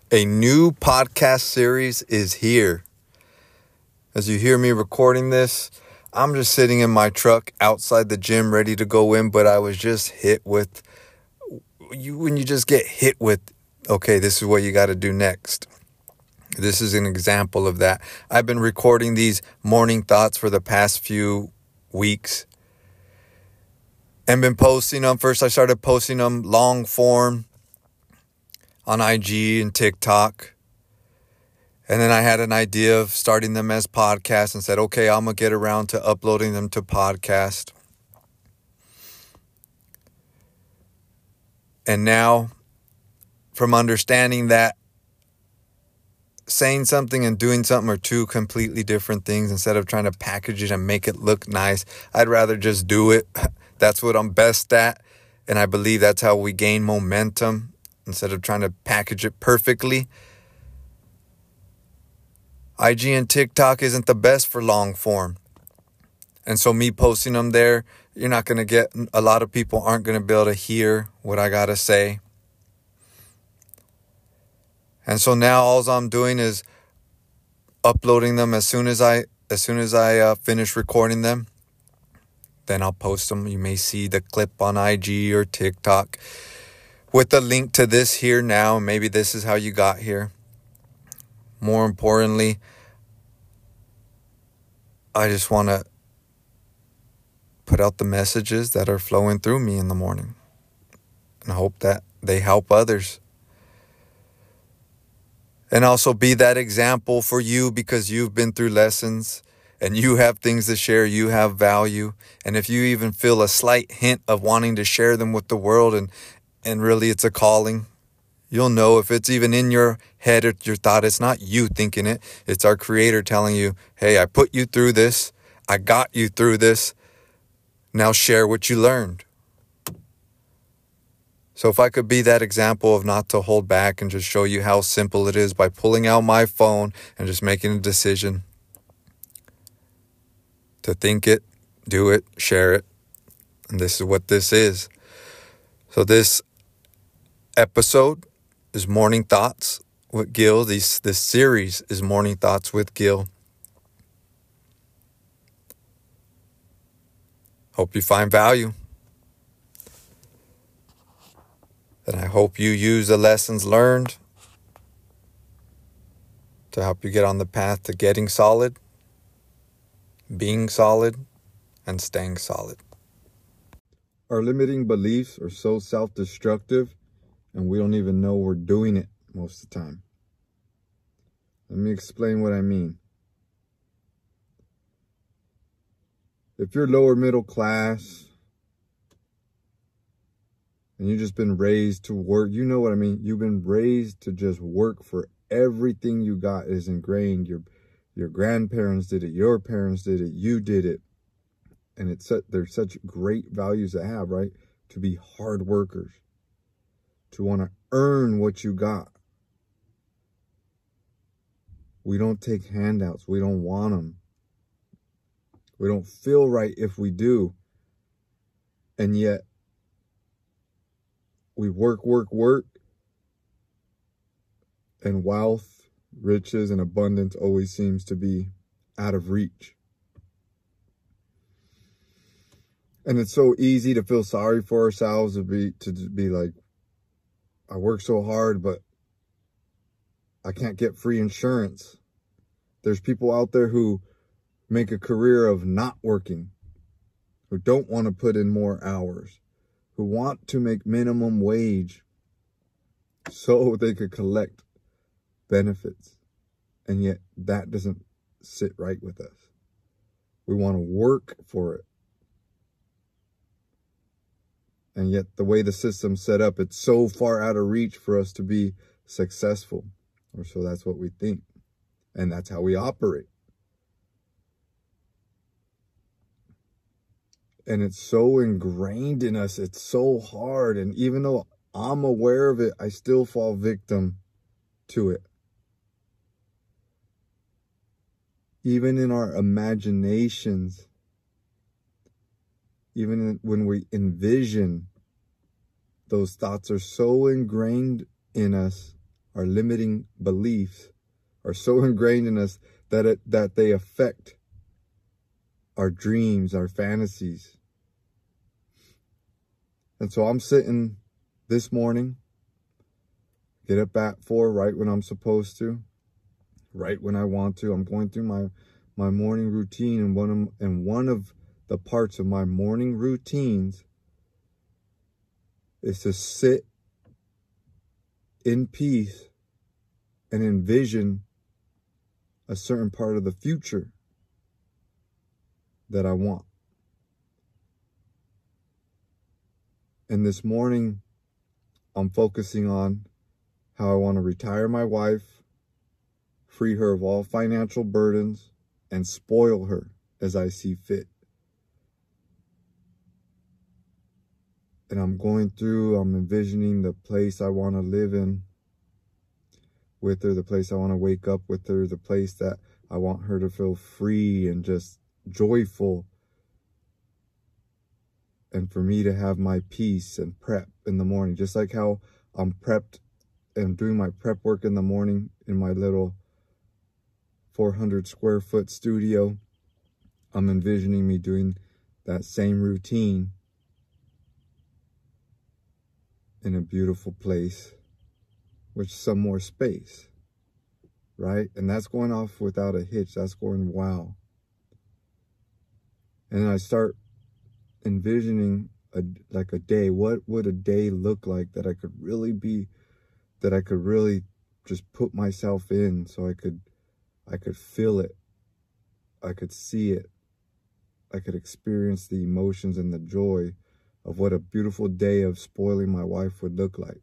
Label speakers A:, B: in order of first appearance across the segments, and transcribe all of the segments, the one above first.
A: A new podcast series is here. As you hear me recording this, I'm just sitting in my truck outside the gym ready to go in, but I was just hit with, when you just get hit with, okay, this is what you got to do next. This is an example of that. I've been recording these morning thoughts for the past few weeks and been posting them. First, I started posting them long form on IG and TikTok. And then I had an idea of starting them as podcasts and said, okay, I'm going to get around to uploading them to podcast. And now, from understanding that saying something and doing something are two completely different things, instead of trying to package it and make it look nice, I'd rather just do it. That's what I'm best at. And I believe that's how we gain momentum instead of trying to package it perfectly. IG and TikTok isn't the best for long form. And so me posting them there, you're not going to get, a lot of people aren't going to be able to hear what I got to say. And so now all I'm doing is uploading them as soon as I finish recording them. Then I'll post them. You may see the clip on IG or TikTok with the link to this here now. Maybe this is how you got here. More importantly, I just want to put out the messages that are flowing through me in the morning and hope that they help others. And also be that example for you, because you've been through lessons and you have things to share, you have value. And if you even feel a slight hint of wanting to share them with the world and really it's a calling, you'll know if it's even in your head or your thought. It's not you thinking it. It's our Creator telling you, hey, I put you through this. I got you through this. Now share what you learned. So if I could be that example of not to hold back and just show you how simple it is by pulling out my phone and just making a decision to think it, do it, share it. And this is what this is. So this episode is Morning Thoughts with Gil. This series is Morning Thoughts with Gil. Hope you find value. And I hope you use the lessons learned to help you get on the path to getting solid, being solid, and staying solid. Our limiting beliefs are so self-destructive, and we don't even know we're doing it most of the time. Let me explain what I mean. If you're lower middle class and you've just been raised to work, you know what I mean? You've been raised to just work for everything you got is ingrained. Your grandparents did it, your parents did it, you did it. And there's such great values to have, right? To be hard workers, to want to earn what you got. We don't take handouts. We don't want them. We don't feel right if we do. And yet, we work. And wealth, riches, and abundance always seems to be out of reach. And it's so easy to feel sorry for ourselves, to be like, I work so hard, but I can't get free insurance. There's people out there who make a career of not working, who don't want to put in more hours, who want to make minimum wage so they could collect benefits. And yet that doesn't sit right with us. We want to work for it. And yet the way the system's set up, it's so far out of reach for us to be successful. Or so that's what we think. And that's how we operate. And it's so ingrained in us. It's so hard. And even though I'm aware of it, I still fall victim to it. Even in our imaginations, even when we envision, those thoughts are so ingrained in us. our limiting beliefs are so ingrained in us that they affect our dreams, our fantasies. And so I'm sitting this morning, get up at 4 right when I'm supposed to, right when I want to. I'm going through my morning routine, and one of the parts of my morning routines is to sit in peace and envision a certain part of the future that I want. And this morning, I'm focusing on how I want to retire my wife, free her of all financial burdens, and spoil her as I see fit. And I'm envisioning the place I want to live in with her, the place I want to wake up with her, the place that I want her to feel free and just joyful. And for me to have my peace and prep in the morning, just like how I'm prepped and doing my prep work in the morning in my little 400 square foot studio. I'm envisioning me doing that same routine in a beautiful place with some more space, right? And that's going off without a hitch. That's going, wow. And I start envisioning a day. What would a day look like that I could really just put myself in, so I could feel it, I could see it, I could experience the emotions and the joy of what a beautiful day of spoiling my wife would look like.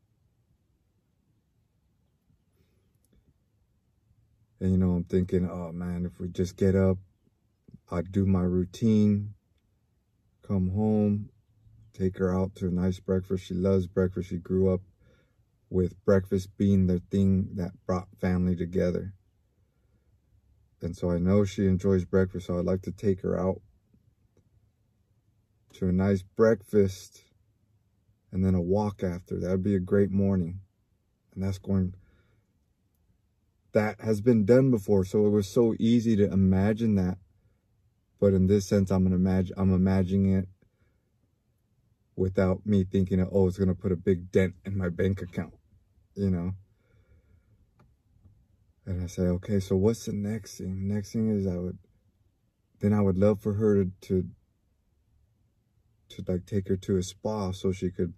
A: And I'm thinking, oh man, if we just get up, I'd do my routine, come home, take her out to a nice breakfast. She loves breakfast. She grew up with breakfast being the thing that brought family together. And so I know she enjoys breakfast, so I'd like to take her out to a nice breakfast and then a walk after. That would be a great morning. And that has been done before, so it was so easy to imagine that. But in this sense, I'm imagining it without me thinking, it's going to put a big dent in my bank account, And I say, okay, so what's the next thing? The next thing is I would love for her to like take her to a spa so she could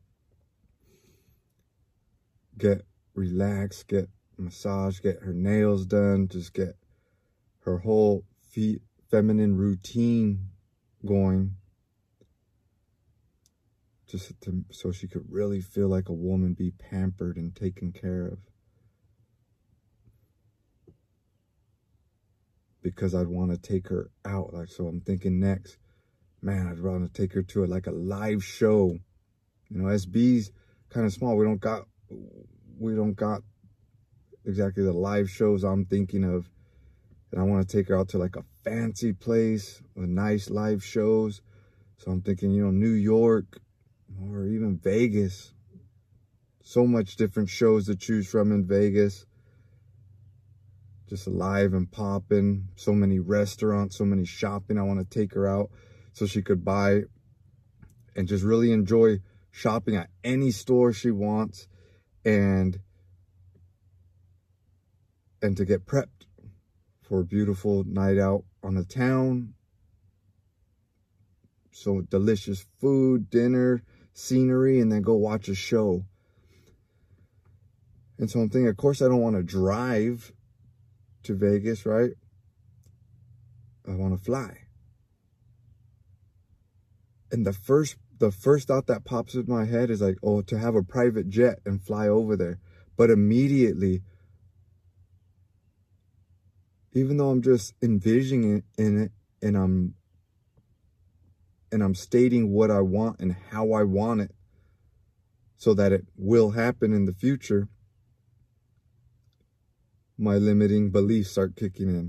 A: get relaxed, get massage, get her nails done, just get her whole feminine routine going, so she could really feel like a woman, be pampered and taken care of. Because I'd want to take her out. So I'm thinking next, man, I'd want to take her to a live show. SB's kind of small. We don't got exactly the live shows I'm thinking of. And I want to take her out to a fancy place with nice live shows. So I'm thinking, New York or even Vegas. So much different shows to choose from in Vegas. Just alive and popping. So many restaurants, so many shopping. I want to take her out so she could buy and just really enjoy shopping at any store she wants, and to get prepped for a beautiful night out on the town. So delicious food, dinner, scenery, and then go watch a show. And so I'm thinking, of course, I don't want to drive to Vegas, right? I want to fly. And the first thought that pops in my head is to have a private jet and fly over there. But immediately, even though I'm just envisioning it and I'm stating what I want and how I want it so that it will happen in the future, my limiting beliefs start kicking in.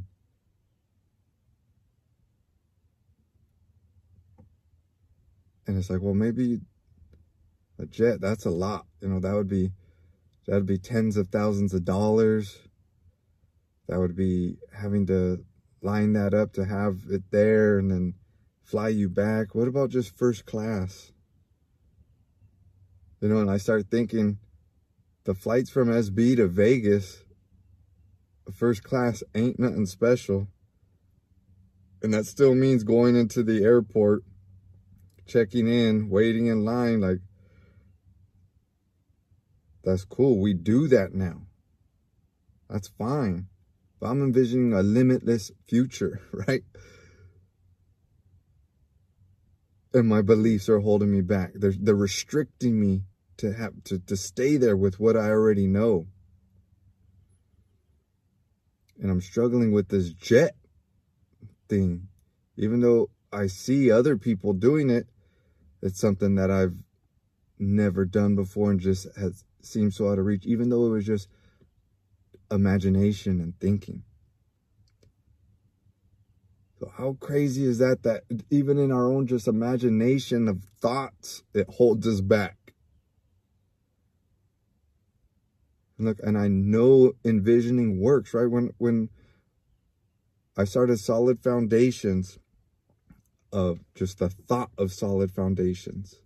A: And it's well, maybe a jet, that's a lot. That would be That'd be tens of thousands of dollars. That would be having to line that up to have it there and then fly you back. What about just first class? You know, and I start thinking the flights from SB to Vegas, first class ain't nothing special. And that still means going into the airport, checking in, waiting in line. Like, that's cool. We do that now. That's fine. But I'm envisioning a limitless future, right? And my beliefs are holding me back. They're restricting me to have to stay there with what I already know. And I'm struggling with this jet thing. Even though I see other people doing it, it's something that I've never done before and just has seemed so out of reach, even though it was just imagination and thinking. So how crazy is that, that even in our own just imagination of thoughts, it holds us back? And look, and I know envisioning works, right? When I started Solid Foundations, of just the thought of Solid Foundations,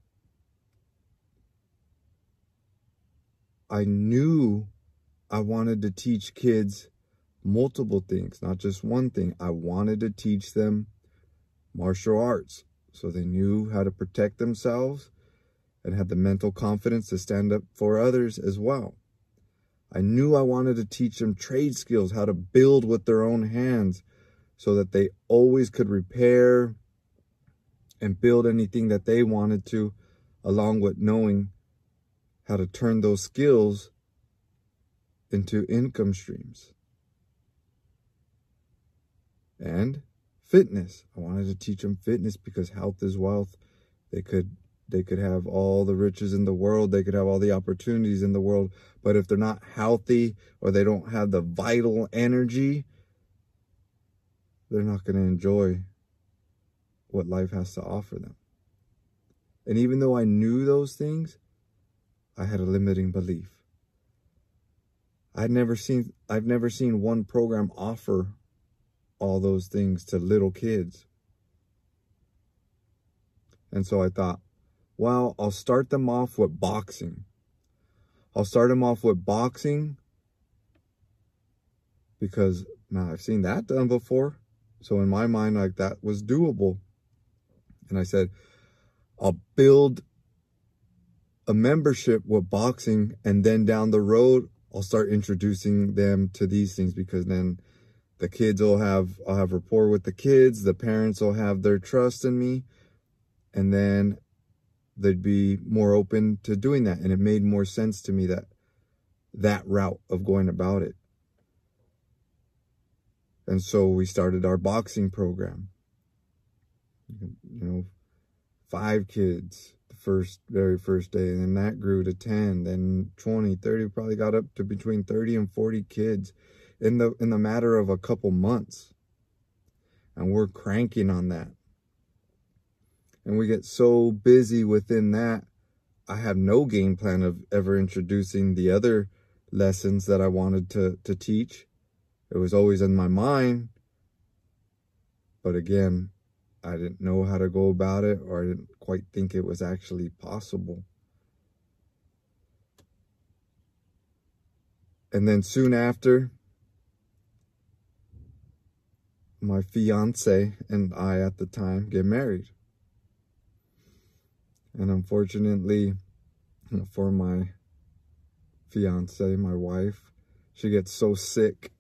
A: I knew I wanted to teach kids multiple things, not just one thing. I wanted to teach them martial arts so they knew how to protect themselves and had the mental confidence to stand up for others as well. I knew I wanted to teach them trade skills, how to build with their own hands so that they always could repair and build anything that they wanted to, along with knowing how to turn those skills into income streams. And fitness. I wanted to teach them fitness because health is wealth. They could have all the riches in the world. They could have all the opportunities in the world. But if they're not healthy or they don't have the vital energy, they're not going to enjoy what life has to offer them. And even though I knew those things, I had a limiting belief. I've never seen one program offer all those things to little kids. And so I thought, well, I'll start them off with boxing. I'll start them off with boxing because, man, I've seen that done before. So in my mind, like, that was doable. And I said, I'll build a membership with boxing, and then down the road, I'll start introducing them to these things, because then the kids I'll have rapport with the kids, the parents will have their trust in me, and then they'd be more open to doing that. And it made more sense to me, that route of going about it. And so we started our boxing program. 5 kids the very first day, and then that grew to 10, then 20, 30, probably got up to between 30 and 40 kids in the matter of a couple months. And we're cranking on that. And we get so busy within that, I have no game plan of ever introducing the other lessons that I wanted to teach. It was always in my mind. But again, I didn't know how to go about it, or I didn't quite think it was actually possible. And then soon after, my fiance and I at the time get married. And unfortunately, for my fiance, my wife, she gets so sick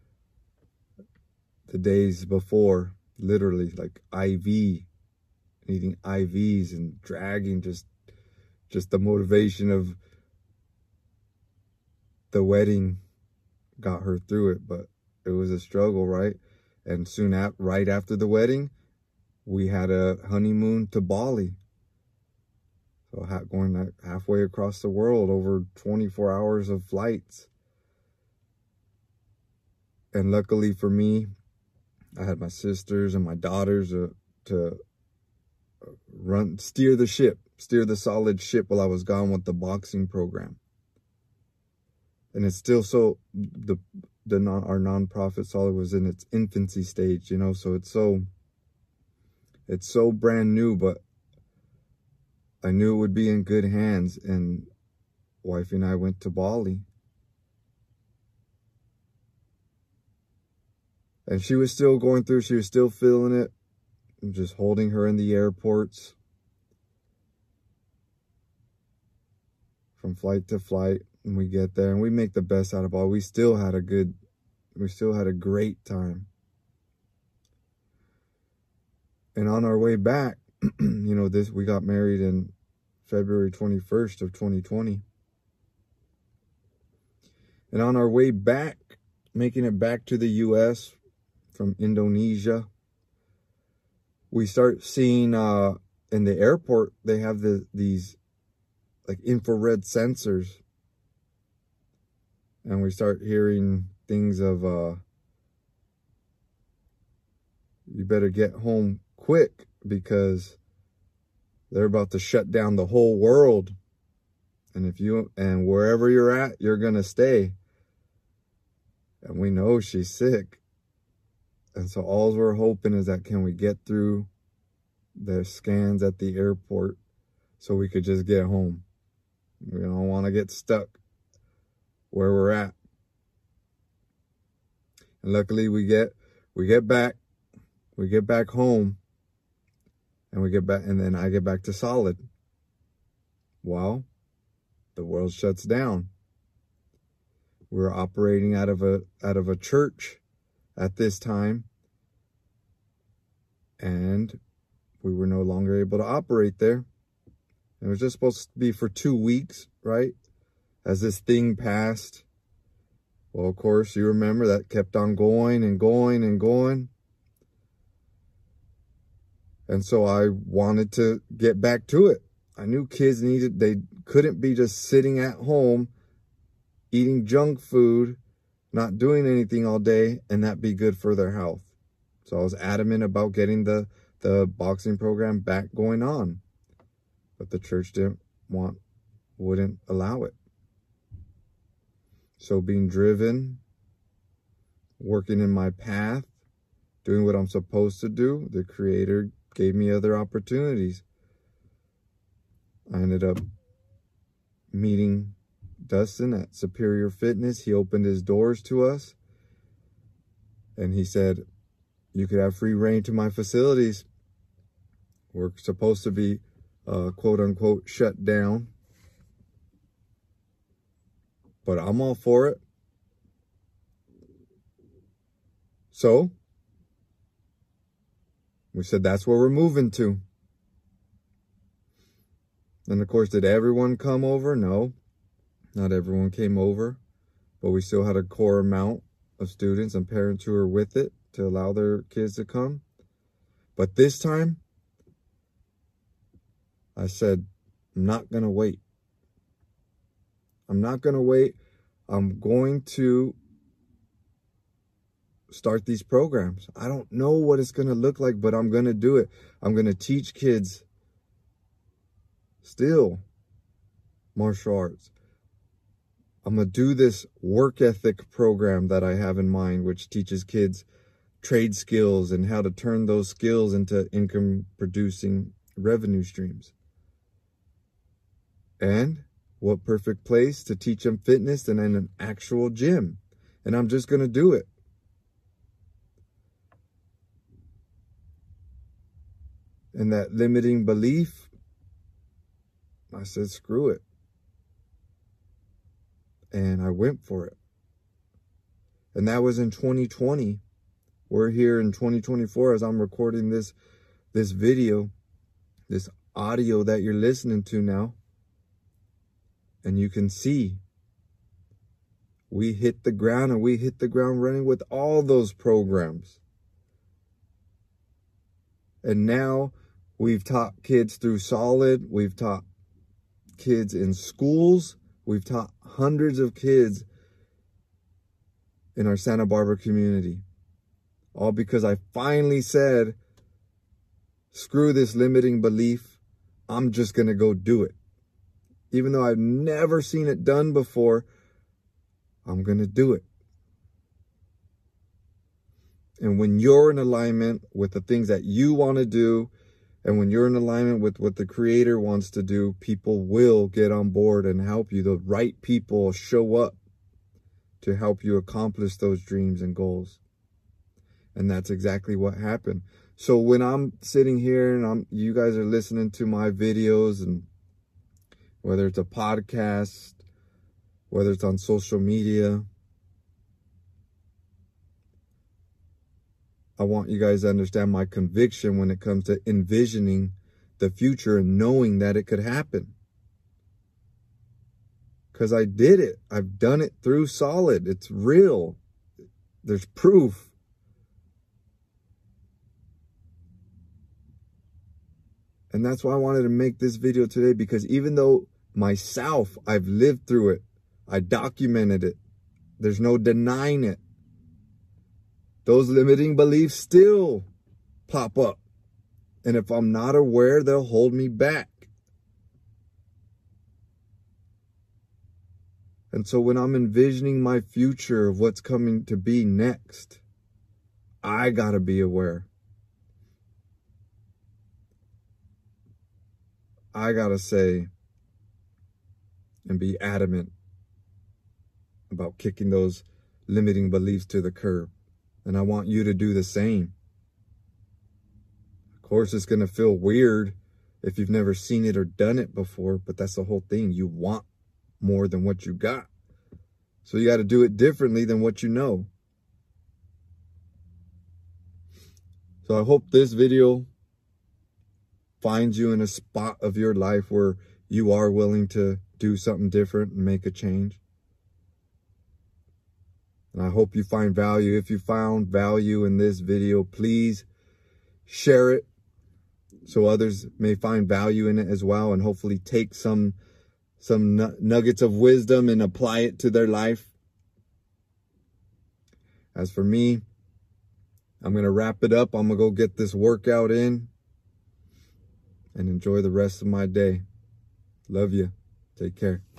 A: the days before, literally like IV, needing IVs and dragging just the motivation of the wedding got her through it. But it was a struggle, right? And right after the wedding, we had a honeymoon to Bali. So going halfway across the world, over 24 hours of flights. And luckily for me, I had my sisters and my daughters to steer the Solid ship while I was gone with the boxing program. And it's still so, our nonprofit Solid was in its infancy stage, you know, so it's so brand new, but I knew it would be in good hands. And wifey and I went to Bali. And she was still going through, she was still feeling it. I'm just holding her in the airports. From flight to flight. And we get there and we make the best out of all. We still had a great time. And on our way back, you know, we got married in February 21st of 2020. And on our way back, making it back to the US from Indonesia, we start seeing in the airport, they have these like infrared sensors. And we start hearing things of, you better get home quick because they're about to shut down the whole world. And wherever you're at, you're going to stay. And we know she's sick. And so all we're hoping is that can we get through the scans at the airport so we could just get home. We don't want to get stuck where we're at. And luckily we get back home, and then I get back to Solid. Well, the world shuts down. We're operating out of a church at this time, and we were no longer able to operate there. It was just supposed to be for 2 weeks, right? As this thing passed. Well, of course, you remember that kept on going and going and going. And so I wanted to get back to it. I knew kids they couldn't be just sitting at home, eating junk food, not doing anything all day, and that be good for their health. So I was adamant about getting the boxing program back going on. But the church wouldn't allow it. So being driven, working in my path, doing what I'm supposed to do, the Creator gave me other opportunities. I ended up meeting Dustin at Superior Fitness. He opened his doors to us. And he said, you could have free reign to my facilities. We're supposed to be, quote unquote, shut down. But I'm all for it. So we said that's where we're moving to. And of course, did everyone come over? No, not everyone came over. But we still had a core amount of students and parents who were with it to allow their kids to come. But this time, I said, I'm not going to wait. I'm not going to wait. I'm going to start these programs. I don't know what it's going to look like, but I'm going to do it. I'm going to teach kids still martial arts. I'm going to do this work ethic program that I have in mind, which teaches kids trade skills and how to turn those skills into income producing revenue streams. And what perfect place to teach them fitness than in an actual gym. And I'm just going to do it. And that limiting belief, I said, screw it. And I went for it. And that was in 2020. We're here in 2024 as I'm recording this video, this audio that you're listening to now. And you can see we hit the ground, and we hit the ground running with all those programs. And now we've taught kids through Solid. We've taught kids in schools. We've taught hundreds of kids in our Santa Barbara community. All because I finally said, screw this limiting belief. I'm just going to go do it. Even though I've never seen it done before, I'm going to do it. And when you're in alignment with the things that you want to do, and when you're in alignment with what the Creator wants to do, people will get on board and help you. The right people show up to help you accomplish those dreams and goals. And that's exactly what happened. So when I'm sitting here and you guys are listening to my videos, and whether it's a podcast, whether it's on social media, I want you guys to understand my conviction when it comes to envisioning the future and knowing that it could happen. Because I did it. I've done it through Solid. It's real. There's proof. And that's why I wanted to make this video today, because even though myself, I've lived through it, I documented it, there's no denying it. Those limiting beliefs still pop up. And if I'm not aware, they'll hold me back. And so when I'm envisioning my future of what's coming to be next, I gotta be aware. I gotta say and be adamant about kicking those limiting beliefs to the curb. And I want you to do the same. Of course, it's going to feel weird if you've never seen it or done it before, but that's the whole thing. You want more than what you got. So you got to do it differently than what you know. So I hope this video finds you in a spot of your life where you are willing to do something different and make a change. And I hope you find value. If you found value in this video, please share it so others may find value in it as well, and hopefully take some nuggets of wisdom and apply it to their life. As for me, I'm going to wrap it up. I'm going to go get this workout in and enjoy the rest of my day. Love you. Take care.